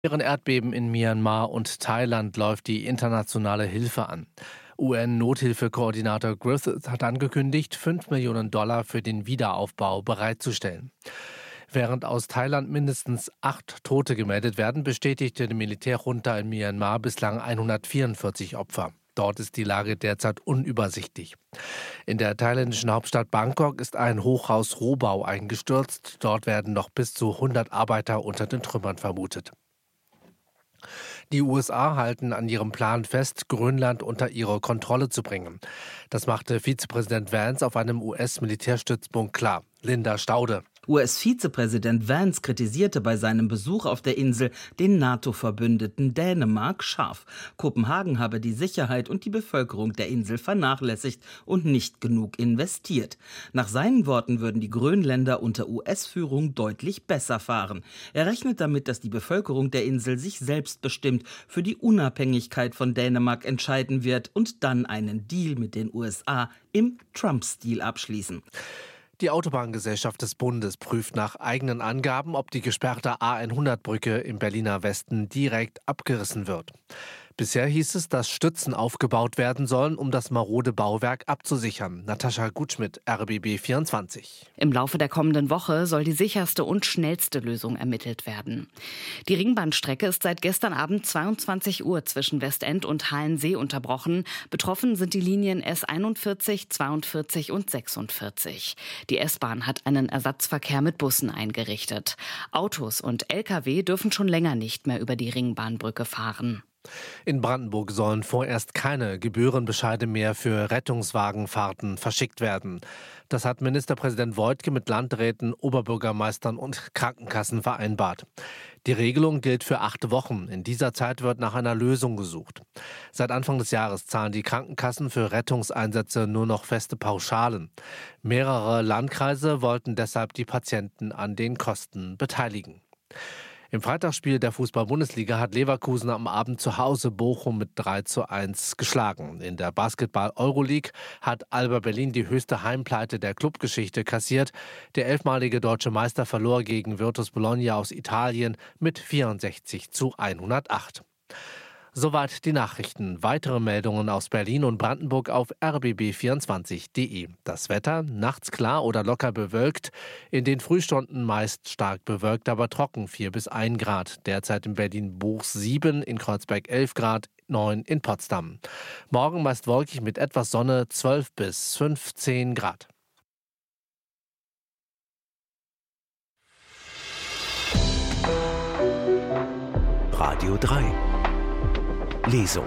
Während Erdbeben in Myanmar und Thailand läuft die internationale Hilfe an. UN-Nothilfekoordinator Griffiths hat angekündigt, $5 Millionen für den Wiederaufbau bereitzustellen. Während aus Thailand mindestens 8 Tote gemeldet werden, bestätigte die Militärjunta in Myanmar bislang 144 Opfer. Dort ist die Lage derzeit unübersichtlich. In der thailändischen Hauptstadt Bangkok ist ein Hochhaus-Rohbau eingestürzt. Dort werden noch bis zu 100 Arbeiter unter den Trümmern vermutet. Die USA halten an ihrem Plan fest, Grönland unter ihre Kontrolle zu bringen. Das machte Vizepräsident Vance auf einem US-Militärstützpunkt klar. Linda Staude. US-Vizepräsident Vance kritisierte bei seinem Besuch auf der Insel den NATO-Verbündeten Dänemark scharf. Kopenhagen habe die Sicherheit und die Bevölkerung der Insel vernachlässigt und nicht genug investiert. Nach seinen Worten würden die Grönländer unter US-Führung deutlich besser fahren. Er rechnet damit, dass die Bevölkerung der Insel sich selbstbestimmt für die Unabhängigkeit von Dänemark entscheiden wird und dann einen Deal mit den USA im Trump-Stil abschließen. Die Autobahngesellschaft des Bundes prüft nach eigenen Angaben, ob die gesperrte A100-Brücke im Berliner Westen direkt abgerissen wird. Bisher hieß es, dass Stützen aufgebaut werden sollen, um das marode Bauwerk abzusichern. Natascha Gutschmidt, RBB 24. Im Laufe der kommenden Woche soll die sicherste und schnellste Lösung ermittelt werden. Die Ringbahnstrecke ist seit gestern Abend 22 Uhr zwischen Westend und Halensee unterbrochen. Betroffen sind die Linien S41, 42 und 46. Die S-Bahn hat einen Ersatzverkehr mit Bussen eingerichtet. Autos und Lkw dürfen schon länger nicht mehr über die Ringbahnbrücke fahren. In Brandenburg sollen vorerst keine Gebührenbescheide mehr für Rettungswagenfahrten verschickt werden. Das hat Ministerpräsident Woidke mit Landräten, Oberbürgermeistern und Krankenkassen vereinbart. Die Regelung gilt für 8 Wochen. In dieser Zeit wird nach einer Lösung gesucht. Seit Anfang des Jahres zahlen die Krankenkassen für Rettungseinsätze nur noch feste Pauschalen. Mehrere Landkreise wollten deshalb die Patienten an den Kosten beteiligen. Im Freitagsspiel der Fußball-Bundesliga hat Leverkusen am Abend zu Hause Bochum mit 3:1 geschlagen. In der Basketball-Euroleague hat Alba Berlin die höchste Heimpleite der Clubgeschichte kassiert. Der 11-malige deutsche Meister verlor gegen Virtus Bologna aus Italien mit 64:108. Soweit die Nachrichten. Weitere Meldungen aus Berlin und Brandenburg auf rbb24.de. Das Wetter, nachts klar oder locker bewölkt. In den Frühstunden meist stark bewölkt, aber trocken, 4 bis 1 Grad. Derzeit in Berlin-Buchs 7, in Kreuzberg 11 Grad, 9 in Potsdam. Morgen meist wolkig mit etwas Sonne, 12 bis 15 Grad. Radio 3 Lesung.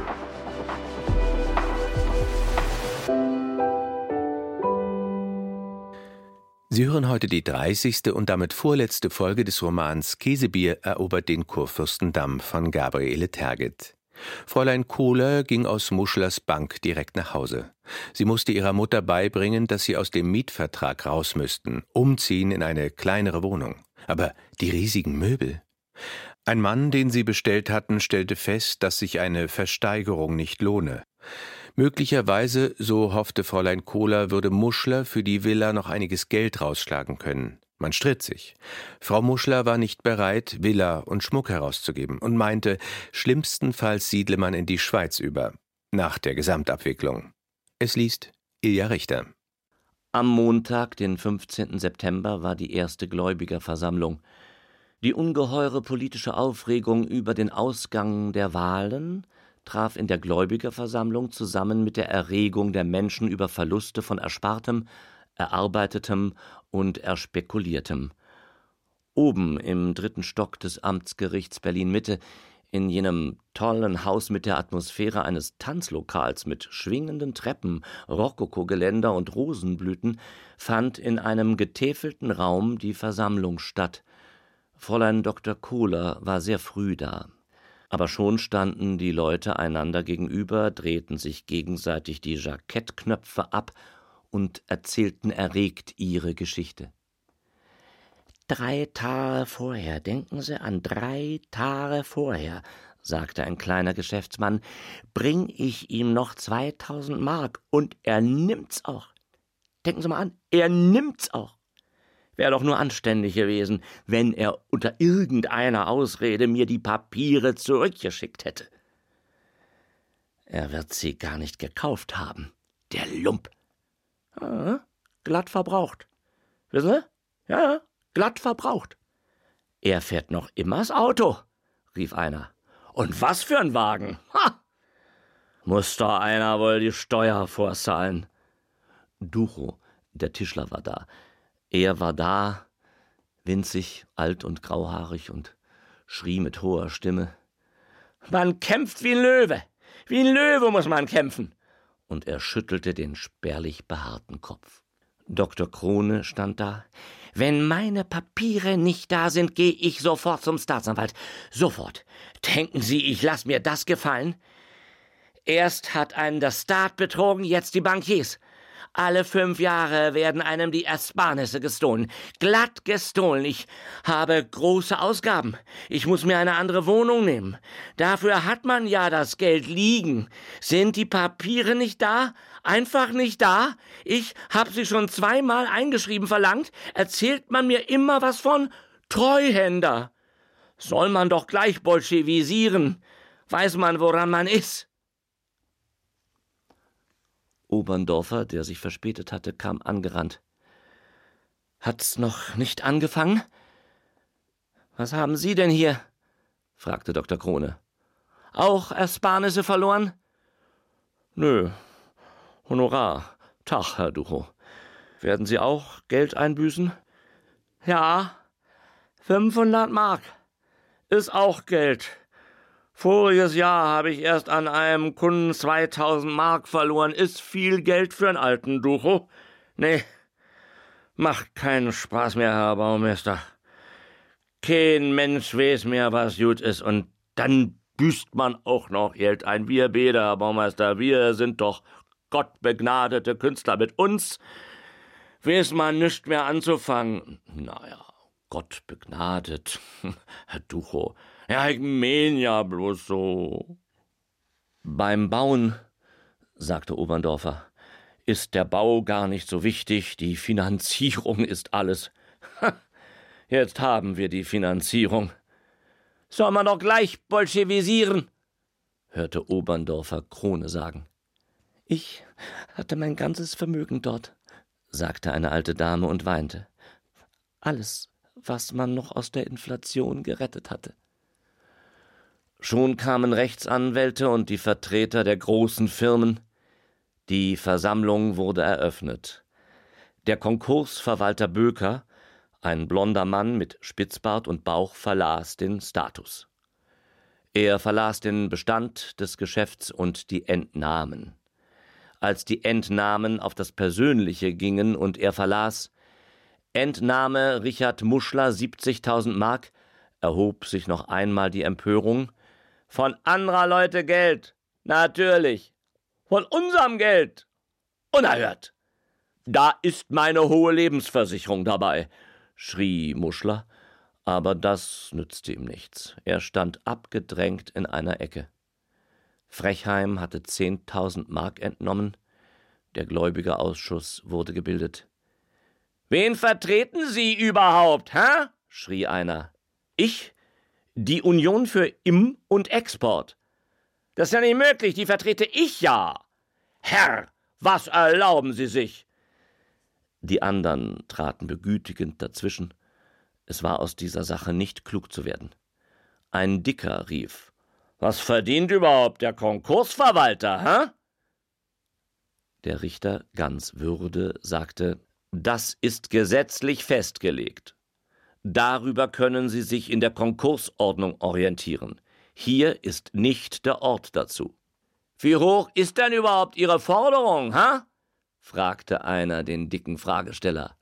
Sie hören heute die 30. und damit vorletzte Folge des Romans Käsebier erobert den Kurfürstendamm von Gabriele Tergit. Fräulein Kohler ging aus Muschlers Bank direkt nach Hause. Sie musste ihrer Mutter beibringen, dass sie aus dem Mietvertrag raus müssten, umziehen in eine kleinere Wohnung. Aber die riesigen Möbel. Ein Mann, den sie bestellt hatten, stellte fest, dass sich eine Versteigerung nicht lohne. Möglicherweise, so hoffte Fräulein Kohler, würde Muschler für die Villa noch einiges Geld rausschlagen können. Man stritt sich. Frau Muschler war nicht bereit, Villa und Schmuck herauszugeben und meinte, schlimmstenfalls siedle man in die Schweiz über, nach der Gesamtabwicklung. Es liest Ilja Richter. Am Montag, den 15. September, war die erste Gläubigerversammlung. Die ungeheure politische Aufregung über den Ausgang der Wahlen traf in der Gläubigerversammlung zusammen mit der Erregung der Menschen über Verluste von Erspartem, Erarbeitetem und Erspekuliertem. Oben im 3. Stock des Amtsgerichts Berlin-Mitte, in jenem tollen Haus mit der Atmosphäre eines Tanzlokals mit schwingenden Treppen, Rokokogeländer und Rosenblüten, fand in einem getäfelten Raum die Versammlung statt. Fräulein Dr. Kohler war sehr früh da. Aber schon standen die Leute einander gegenüber, drehten sich gegenseitig die Jackettknöpfe ab und erzählten erregt ihre Geschichte. 3 Tage vorher, denken Sie an 3 Tage vorher, sagte ein kleiner Geschäftsmann, bring ich ihm noch 2000 Mark und er nimmt's auch. Denken Sie mal an, er nimmt's auch. Wäre doch nur anständig gewesen, wenn er unter irgendeiner Ausrede mir die Papiere zurückgeschickt hätte. Er wird sie gar nicht gekauft haben, der Lump. Glatt verbraucht. Wissen Sie? Ja, glatt verbraucht. Er fährt noch immer das Auto, rief einer. Und was für ein Wagen? Ha! Muss doch einer wohl die Steuer vorzahlen. Ducho, der Tischler, war da. Er war da, winzig, alt und grauhaarig, und schrie mit hoher Stimme: Man kämpft wie ein Löwe! Wie ein Löwe muss man kämpfen! Und er schüttelte den spärlich behaarten Kopf. Dr. Krone stand da. Wenn meine Papiere nicht da sind, gehe ich sofort zum Staatsanwalt. Sofort. Denken Sie, ich lasse mir das gefallen? Erst hat einen der Staat betrogen, jetzt die Bankiers. Alle 5 Jahre werden einem die Ersparnisse gestohlen. Glatt gestohlen. Ich habe große Ausgaben. Ich muss mir eine andere Wohnung nehmen. Dafür hat man ja das Geld liegen. Sind die Papiere nicht da? Einfach nicht da? Ich habe sie schon 2-mal eingeschrieben verlangt. Erzählt man mir immer was von Treuhänder. Soll man doch gleich bolschewisieren. Weiß man, woran man ist. Oberndorfer, der sich verspätet hatte, kam angerannt. »Hat's noch nicht angefangen?« »Was haben Sie denn hier?« fragte Dr. Krone. »Auch Ersparnisse verloren?« »Nö, Honorar. Tag, Herr Ducho. Werden Sie auch Geld einbüßen?« »Ja, 500 Mark. Ist auch Geld. Voriges Jahr habe ich erst an einem Kunden 2000 Mark verloren. Ist viel Geld für einen alten Ducho. Nee, macht keinen Spaß mehr, Herr Baumeister. Kein Mensch weiß mehr, was gut ist. Und dann büßt man auch noch Geld ein. Wir beide, Herr Baumeister, wir sind doch gottbegnadete Künstler. Mit uns weiß man nicht mehr anzufangen. Naja, Gott begnadet, Herr Ducho. Ja, ich mein ja bloß so. Beim Bauen, sagte Oberndorfer, ist der Bau gar nicht so wichtig, die Finanzierung ist alles. Jetzt haben wir die Finanzierung. Soll man doch gleich bolschewisieren, hörte Oberndorfer Krone sagen. Ich hatte mein ganzes Vermögen dort, sagte eine alte Dame und weinte. Alles, was man noch aus der Inflation gerettet hatte. Schon kamen Rechtsanwälte und die Vertreter der großen Firmen. Die Versammlung wurde eröffnet. Der Konkursverwalter Böker, ein blonder Mann mit Spitzbart und Bauch, verlas den Status. Er verlas den Bestand des Geschäfts und die Entnahmen. Als die Entnahmen auf das Persönliche gingen und er verlas: Entnahme Richard Muschler 70.000 Mark, erhob sich noch einmal die Empörung. Von anderer Leute Geld, natürlich. Von unserem Geld, unerhört. Da ist meine hohe Lebensversicherung dabei, schrie Muschler, aber das nützte ihm nichts. Er stand abgedrängt in einer Ecke. Frechheim hatte 10.000 Mark entnommen. Der Gläubigerausschuss wurde gebildet. »Wen vertreten Sie überhaupt, hä?« schrie einer. »Ich? Die Union für Im- und Export.« »Das ist ja nicht möglich, die vertrete ich ja.« »Herr, was erlauben Sie sich?« Die anderen traten begütigend dazwischen. Es war aus dieser Sache nicht klug zu werden. Ein Dicker rief: »Was verdient überhaupt der Konkursverwalter, hä?« Der Richter, ganz Würde, sagte: »Das ist gesetzlich festgelegt. Darüber können Sie sich in der Konkursordnung orientieren. Hier ist nicht der Ort dazu.« »Wie hoch ist denn überhaupt Ihre Forderung, hä?« fragte einer den dicken Fragesteller.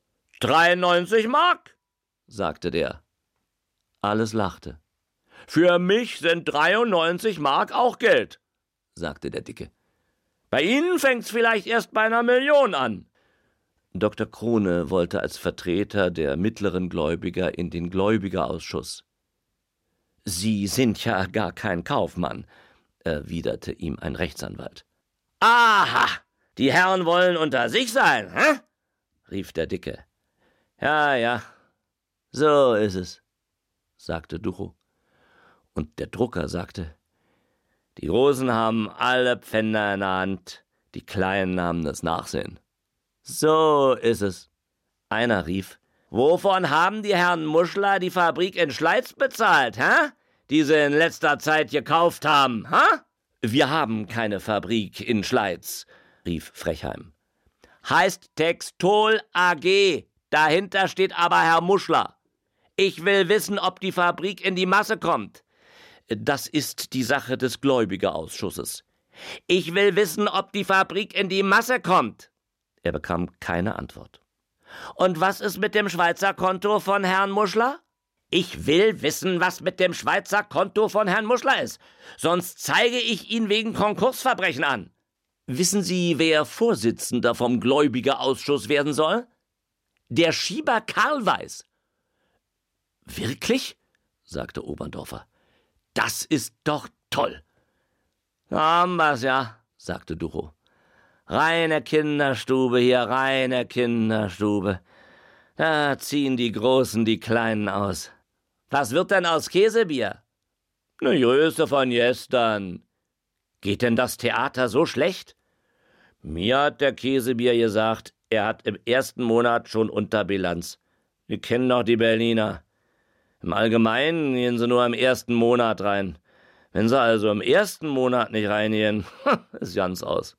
93 Mark, sagte der. Alles lachte. »Für mich sind 93 Mark auch Geld«, sagte der Dicke. »Bei Ihnen fängt's vielleicht erst bei 1 Million an.« Dr. Krone wollte als Vertreter der mittleren Gläubiger in den Gläubigerausschuss. »Sie sind ja gar kein Kaufmann«, erwiderte ihm ein Rechtsanwalt. »Aha, die Herren wollen unter sich sein, hä?« rief der Dicke. Ja, so ist es, sagte Ducho. Und der Drucker sagte: Die Großen haben alle Pfänder in der Hand, die Kleinen haben das Nachsehen. So ist es. Einer rief: Wovon haben die Herren Muschler die Fabrik in Schleiz bezahlt, hä? Die sie in letzter Zeit gekauft haben, hä? Wir haben keine Fabrik in Schleiz, rief Frechheim. Heißt Textol AG, dahinter steht aber Herr Muschler. Ich will wissen, ob die Fabrik in die Masse kommt. Das ist die Sache des Gläubigerausschusses. Ich will wissen, ob die Fabrik in die Masse kommt. Er bekam keine Antwort. Und was ist mit dem Schweizer Konto von Herrn Muschler? Ich will wissen, was mit dem Schweizer Konto von Herrn Muschler ist. Sonst zeige ich ihn wegen Konkursverbrechen an. Wissen Sie, wer Vorsitzender vom Gläubigerausschuss werden soll? Der Schieber Karl Weiß. Wirklich? Sagte Oberndorfer. Das ist doch toll. Haben wir's ja, sagte Ducho. Reine Kinderstube hier, reine Kinderstube. Da ziehen die Großen die Kleinen aus. Was wird denn aus Käsebier? Ne Größe von gestern. Geht denn das Theater so schlecht? Mir hat der Käsebier gesagt, er hat im ersten Monat schon Unterbilanz. Wir kennen doch die Berliner. Im Allgemeinen gehen sie nur im ersten Monat rein. Wenn sie also im ersten Monat nicht reingehen, ist ganz aus.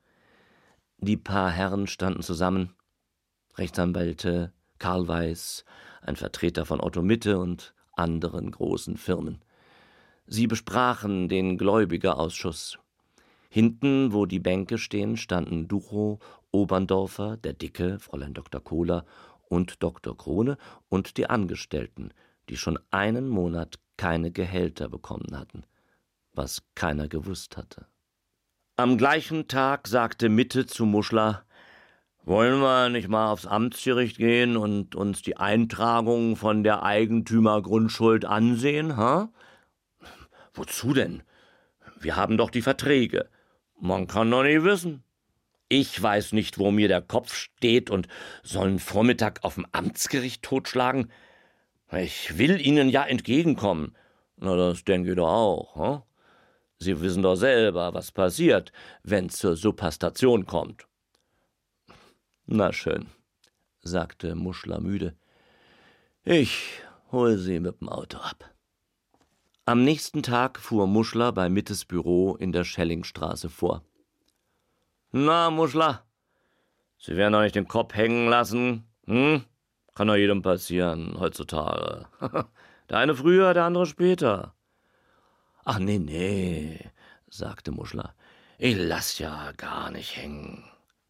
Die paar Herren standen zusammen. Rechtsanwälte, Karl Weiß, ein Vertreter von Otto Mitte und anderen großen Firmen. Sie besprachen den Gläubigerausschuss. Hinten, wo die Bänke stehen, standen Ducho, Oberndorfer, der Dicke, Fräulein Dr. Kohler und Dr. Krone und die Angestellten, die schon einen Monat keine Gehälter bekommen hatten, was keiner gewusst hatte. Am gleichen Tag sagte Mitte zu Muschler: Wollen wir nicht mal aufs Amtsgericht gehen und uns die Eintragung von der Eigentümergrundschuld ansehen, ha? Wozu denn? Wir haben doch die Verträge. Man kann doch nicht wissen. Ich weiß nicht, wo mir der Kopf steht und soll einen Vormittag auf dem Amtsgericht totschlagen. Ich will Ihnen ja entgegenkommen. Na, das denke ich doch auch, ha? Sie wissen doch selber, was passiert, wenn es zur Superstation kommt. Na schön, sagte Muschler müde. Ich hole Sie mit dem Auto ab. Am nächsten Tag fuhr Muschler bei Mittes Büro in der Schellingstraße vor. Na, Muschler, Sie werden doch nicht den Kopf hängen lassen, hm? Kann doch jedem passieren, heutzutage. Der eine früher, der andere später. Ach, nee, sagte Muschler. Ich lass ja gar nicht hängen.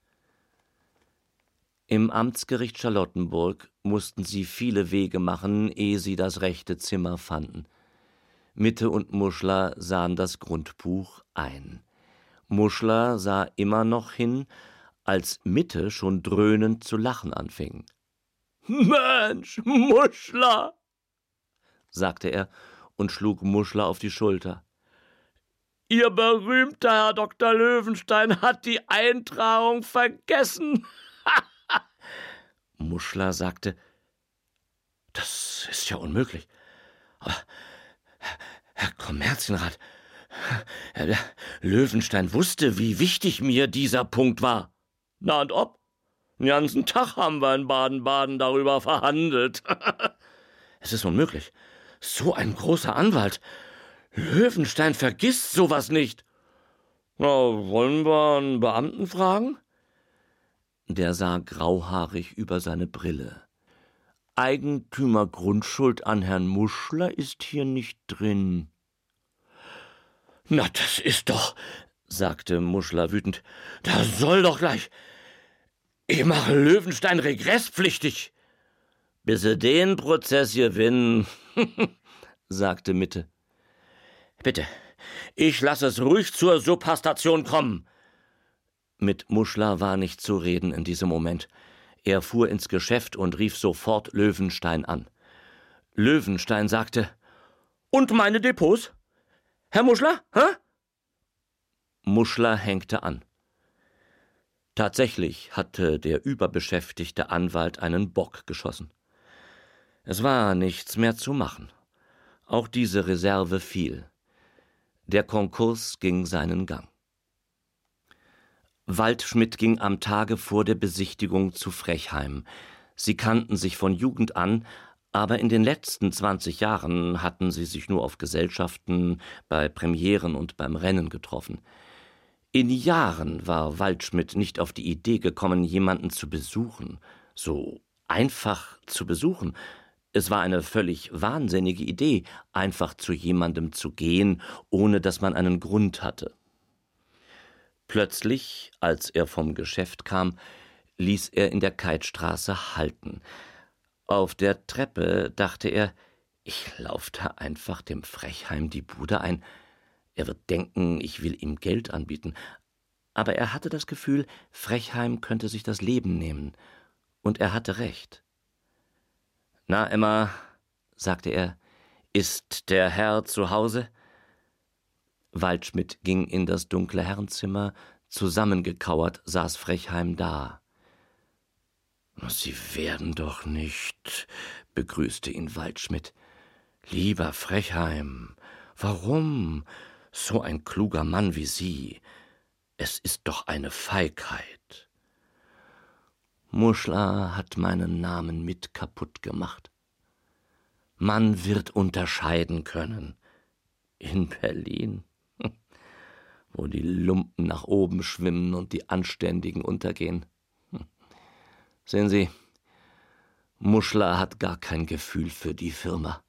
Im Amtsgericht Charlottenburg mussten sie viele Wege machen, ehe sie das rechte Zimmer fanden. Mitte und Muschler sahen das Grundbuch ein. Muschler sah immer noch hin, als Mitte schon dröhnend zu lachen anfing. »Mensch, Muschler«, sagte er und schlug Muschler auf die Schulter. »Ihr berühmter Herr Dr. Löwenstein hat die Eintragung vergessen.« Muschler sagte: »Das ist ja unmöglich. Aber, Herr Kommerzienrat, Herr Löwenstein wusste, wie wichtig mir dieser Punkt war. Na und ob? Den ganzen Tag haben wir in Baden-Baden darüber verhandelt. Es ist unmöglich. So ein großer Anwalt. Löwenstein vergisst sowas nicht. Na, wollen wir einen Beamten fragen?« Der sah grauhaarig über seine Brille. »Eigentümergrundschuld an Herrn Muschler ist hier nicht drin.« »Na, das ist doch«, sagte Muschler wütend, »da soll doch gleich. Ich mache Löwenstein regresspflichtig.« »Bis Sie den Prozess gewinnen«, sagte Mitte. »Bitte, ich lasse es ruhig zur Superstation kommen.« Mit Muschler war nicht zu reden in diesem Moment. Er fuhr ins Geschäft und rief sofort Löwenstein an. Löwenstein sagte: »Und meine Depots? Herr Muschler, hä?« Muschler hängte an. Tatsächlich hatte der überbeschäftigte Anwalt einen Bock geschossen. Es war nichts mehr zu machen. Auch diese Reserve fiel. Der Konkurs ging seinen Gang. Waldschmidt ging am Tage vor der Besichtigung zu Frechheim. Sie kannten sich von Jugend an, aber in den letzten 20 Jahren hatten sie sich nur auf Gesellschaften, bei Premieren und beim Rennen getroffen. In Jahren war Waldschmidt nicht auf die Idee gekommen, jemanden zu besuchen. So einfach zu besuchen. Es war eine völlig wahnsinnige Idee, einfach zu jemandem zu gehen, ohne dass man einen Grund hatte. Plötzlich, als er vom Geschäft kam, ließ er in der Keithstraße halten. Auf der Treppe dachte er, ich lauf da einfach dem Frechheim die Bude ein. Er wird denken, ich will ihm Geld anbieten. Aber er hatte das Gefühl, Frechheim könnte sich das Leben nehmen. Und er hatte recht. »Na, Emma«, sagte er, »ist der Herr zu Hause?« Waldschmidt ging in das dunkle Herrenzimmer, zusammengekauert saß Frechheim da. »Sie werden doch nicht«, begrüßte ihn Waldschmidt. »Lieber Frechheim, warum? So ein kluger Mann wie Sie. Es ist doch eine Feigheit.« »Muschler hat meinen Namen mit kaputt gemacht. Man wird unterscheiden können. In Berlin, wo die Lumpen nach oben schwimmen und die Anständigen untergehen. Sehen Sie, Muschler hat gar kein Gefühl für die Firma.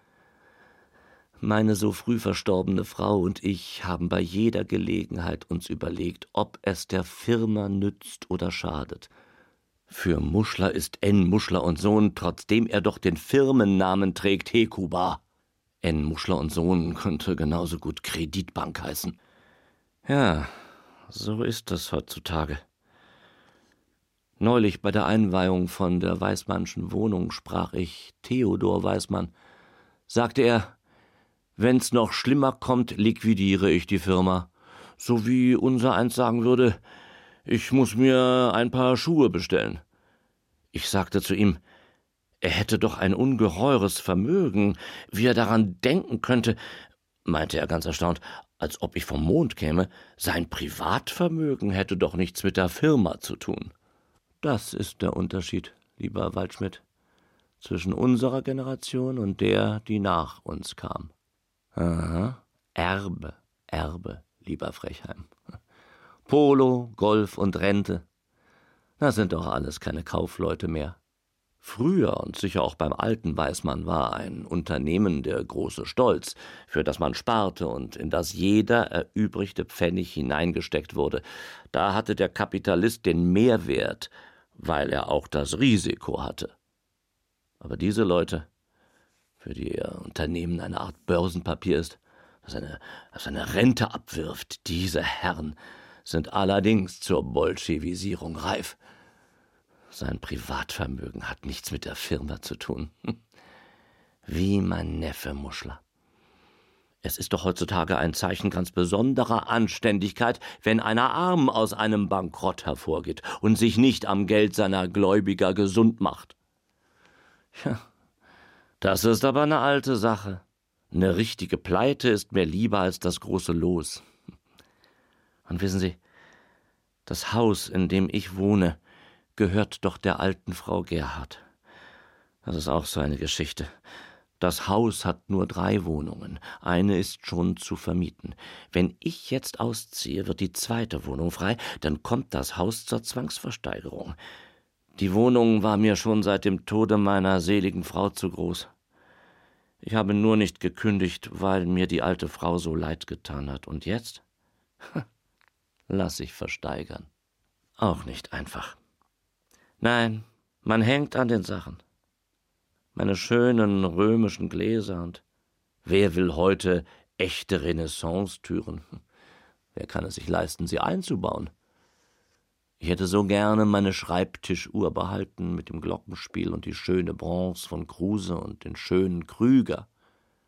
Meine so früh verstorbene Frau und ich haben bei jeder Gelegenheit uns überlegt, ob es der Firma nützt oder schadet. Für Muschler ist N. Muschler und Sohn, trotzdem er doch den Firmennamen trägt, Hekuba. N. Muschler und Sohn könnte genauso gut Kreditbank heißen. Ja, so ist es heutzutage. Neulich bei der Einweihung von der Weismannschen Wohnung sprach ich Theodor Weismann. Sagte er, wenn's noch schlimmer kommt, liquidiere ich die Firma. So wie unsereins sagen würde, ich muss mir ein paar Schuhe bestellen. Ich sagte zu ihm, er hätte doch ein ungeheures Vermögen, wie er daran denken könnte, meinte er ganz erstaunt, als ob ich vom Mond käme, sein Privatvermögen hätte doch nichts mit der Firma zu tun. Das ist der Unterschied, lieber Waldschmidt, zwischen unserer Generation und der, die nach uns kam. Aha, Erbe, lieber Frechheim. Polo, Golf und Rente, das sind doch alles keine Kaufleute mehr. Früher und sicher auch beim alten Weismann war ein Unternehmen der große Stolz, für das man sparte und in das jeder erübrigte Pfennig hineingesteckt wurde. Da hatte der Kapitalist den Mehrwert, weil er auch das Risiko hatte. Aber diese Leute, für die ihr Unternehmen eine Art Börsenpapier ist, das eine Rente abwirft, diese Herren sind allerdings zur Bolschewisierung reif. Sein Privatvermögen hat nichts mit der Firma zu tun. Wie mein Neffe Muschler. Es ist doch heutzutage ein Zeichen ganz besonderer Anständigkeit, wenn einer arm aus einem Bankrott hervorgeht und sich nicht am Geld seiner Gläubiger gesund macht. Ja, das ist aber eine alte Sache. Eine richtige Pleite ist mir lieber als das große Los. Und wissen Sie, das Haus, in dem ich wohne, gehört doch der alten Frau Gerhard. Das ist auch so eine Geschichte. Das Haus hat nur 3 Wohnungen. Eine ist schon zu vermieten. Wenn ich jetzt ausziehe, wird die 2. Wohnung frei, dann kommt das Haus zur Zwangsversteigerung. Die Wohnung war mir schon seit dem Tode meiner seligen Frau zu groß. Ich habe nur nicht gekündigt, weil mir die alte Frau so leid getan hat. Und jetzt? Lass ich versteigern. Auch nicht einfach. Nein, man hängt an den Sachen. Meine schönen römischen Gläser und wer will heute echte Renaissance-Türen? Wer kann es sich leisten, sie einzubauen? Ich hätte so gerne meine Schreibtischuhr behalten mit dem Glockenspiel und die schöne Bronze von Kruse und den schönen Krüger.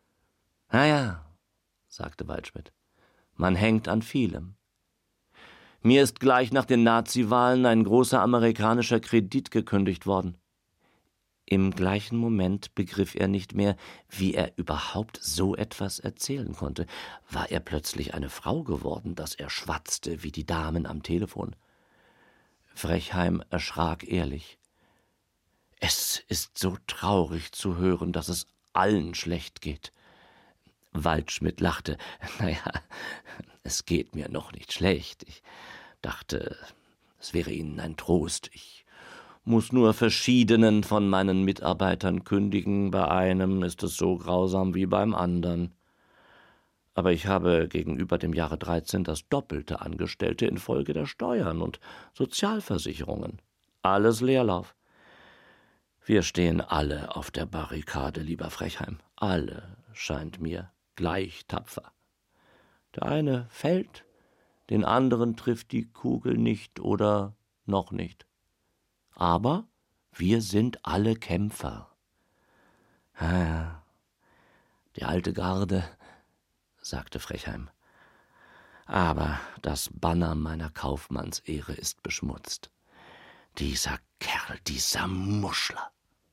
Na ja, sagte Waldschmidt, man hängt an vielem. Mir ist gleich nach den Nazi-Wahlen ein großer amerikanischer Kredit gekündigt worden. Im gleichen Moment begriff er nicht mehr, wie er überhaupt so etwas erzählen konnte. War er plötzlich eine Frau geworden, dass er schwatzte wie die Damen am Telefon? Frechheim erschrak ehrlich. Es ist so traurig zu hören, dass es allen schlecht geht. Waldschmidt lachte. Naja, es geht mir noch nicht schlecht. Ich dachte, es wäre Ihnen ein Trost. Ich muss nur verschiedenen von meinen Mitarbeitern kündigen. Bei einem ist es so grausam wie beim anderen. Aber ich habe gegenüber dem Jahre 13 das Doppelte Angestellte infolge der Steuern und Sozialversicherungen. Alles Leerlauf. Wir stehen alle auf der Barrikade, lieber Frechheim. Alle, scheint mir, gleich tapfer. Der eine fällt, den anderen trifft die Kugel nicht oder noch nicht. Aber wir sind alle Kämpfer. Die alte Garde, sagte Frechheim. Aber das Banner meiner Kaufmannsehre ist beschmutzt. Dieser Kerl, dieser Muschler.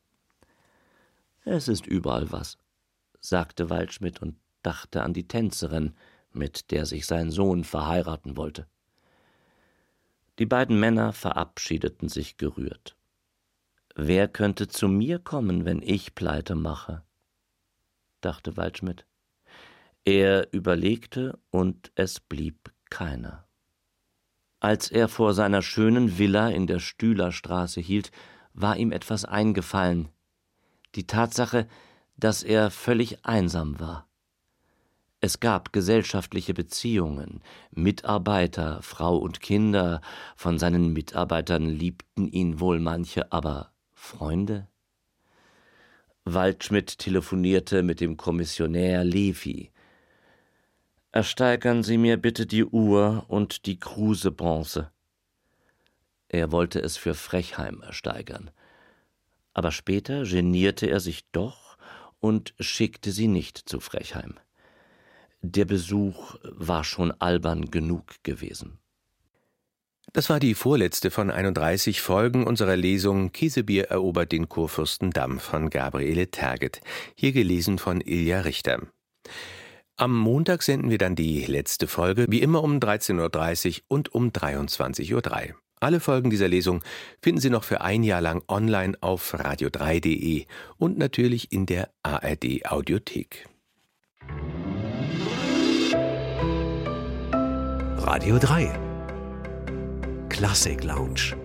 Es ist überall was, sagte Waldschmidt und dachte an die Tänzerin, mit der sich sein Sohn verheiraten wollte. Die beiden Männer verabschiedeten sich gerührt. »Wer könnte zu mir kommen, wenn ich Pleite mache?« dachte Waldschmidt. Er überlegte, und es blieb keiner. Als er vor seiner schönen Villa in der Stühlerstraße hielt, war ihm etwas eingefallen. Die Tatsache, dass er völlig einsam war. Es gab gesellschaftliche Beziehungen, Mitarbeiter, Frau und Kinder, von seinen Mitarbeitern liebten ihn wohl manche, aber Freunde? Waldschmidt telefonierte mit dem Kommissionär Levy. »Ersteigern Sie mir bitte die Uhr und die Kruse-Bronze.« Er wollte es für Frechheim ersteigern. Aber später genierte er sich doch und schickte sie nicht zu Frechheim. Der Besuch war schon albern genug gewesen. Das war die vorletzte von 31 Folgen unserer Lesung »Käsebier erobert den Kurfürstendamm« von Gabriele Terget, hier gelesen von Ilja Richter. Am Montag senden wir dann die letzte Folge, wie immer um 13.30 Uhr und um 23.03 Uhr. Alle Folgen dieser Lesung finden Sie noch für ein Jahr lang online auf radio3.de und natürlich in der ARD-Audiothek. Radio 3 Klassik Lounge.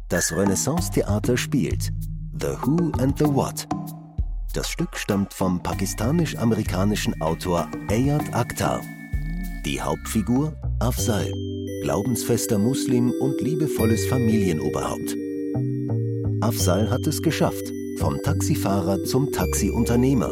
Das Renaissance-Theater spielt The Who and the What. Das Stück stammt vom pakistanisch-amerikanischen Autor Ayad Akhtar. Die Hauptfigur Afzal, glaubensfester Muslim und liebevolles Familienoberhaupt. Afzal hat es geschafft, vom Taxifahrer zum Taxiunternehmer.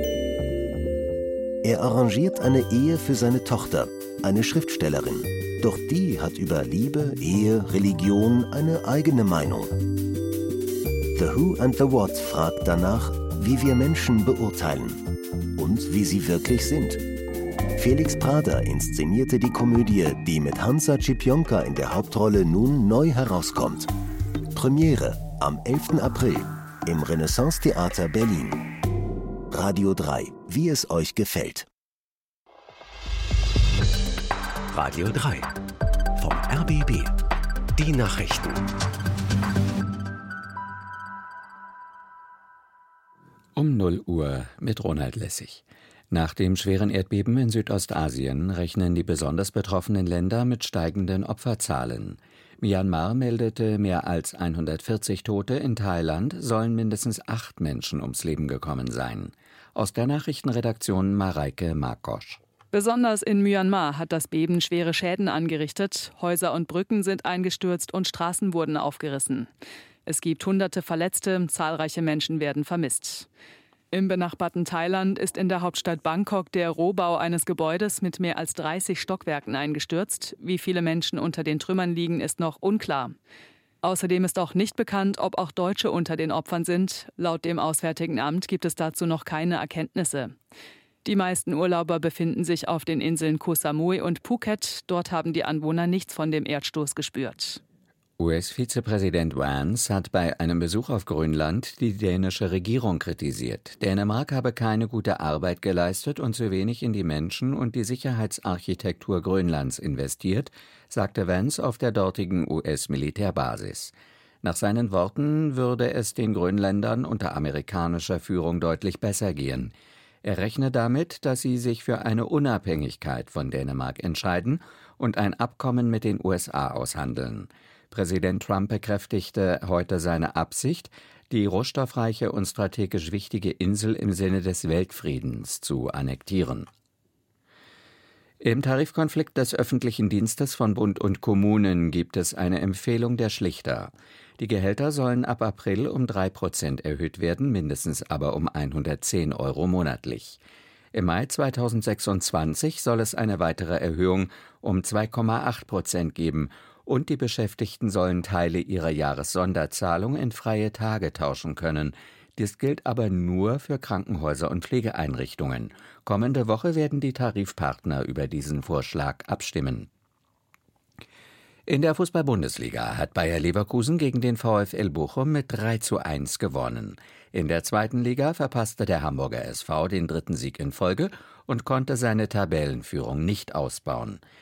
Er arrangiert eine Ehe für seine Tochter, eine Schriftstellerin. Doch die hat über Liebe, Ehe, Religion eine eigene Meinung. The Who and the What fragt danach, wie wir Menschen beurteilen und wie sie wirklich sind. Felix Prader inszenierte die Komödie, die mit Hansa Cipionka in der Hauptrolle nun neu herauskommt. Premiere am 11. April im Renaissance-Theater Berlin. Radio 3, wie es euch gefällt. Radio 3 vom RBB. Die Nachrichten. Um 0 Uhr mit Ronald Lessig. Nach dem schweren Erdbeben in Südostasien rechnen die besonders betroffenen Länder mit steigenden Opferzahlen. Myanmar meldete mehr als 140 Tote, in Thailand sollen mindestens 8 Menschen ums Leben gekommen sein. Aus der Nachrichtenredaktion Mareike Markosch. Besonders in Myanmar hat das Beben schwere Schäden angerichtet. Häuser und Brücken sind eingestürzt und Straßen wurden aufgerissen. Es gibt Hunderte Verletzte, zahlreiche Menschen werden vermisst. Im benachbarten Thailand ist in der Hauptstadt Bangkok der Rohbau eines Gebäudes mit mehr als 30 Stockwerken eingestürzt. Wie viele Menschen unter den Trümmern liegen, ist noch unklar. Außerdem ist auch nicht bekannt, ob auch Deutsche unter den Opfern sind. Laut dem Auswärtigen Amt gibt es dazu noch keine Erkenntnisse. Die meisten Urlauber befinden sich auf den Inseln Koh Samui und Phuket. Dort haben die Anwohner nichts von dem Erdstoß gespürt. US-Vizepräsident Vance hat bei einem Besuch auf Grönland die dänische Regierung kritisiert. Dänemark habe keine gute Arbeit geleistet und zu wenig in die Menschen und die Sicherheitsarchitektur Grönlands investiert, sagte Vance auf der dortigen US-Militärbasis. Nach seinen Worten würde es den Grönländern unter amerikanischer Führung deutlich besser gehen. Er rechne damit, dass sie sich für eine Unabhängigkeit von Dänemark entscheiden und ein Abkommen mit den USA aushandeln. Präsident Trump bekräftigte heute seine Absicht, die rohstoffreiche und strategisch wichtige Insel im Sinne des Weltfriedens zu annektieren. Im Tarifkonflikt des öffentlichen Dienstes von Bund und Kommunen gibt es eine Empfehlung der Schlichter. Die Gehälter sollen ab April um 3% erhöht werden, mindestens aber um 110 € monatlich. Im Mai 2026 soll es eine weitere Erhöhung um 2,8% geben und die Beschäftigten sollen Teile ihrer Jahressonderzahlung in freie Tage tauschen können. Dies gilt aber nur für Krankenhäuser und Pflegeeinrichtungen. Kommende Woche werden die Tarifpartner über diesen Vorschlag abstimmen. In der Fußball-Bundesliga hat Bayer Leverkusen gegen den VfL Bochum mit 3:1 gewonnen. In der zweiten Liga verpasste der Hamburger SV den 3. Sieg in Folge und konnte seine Tabellenführung nicht ausbauen.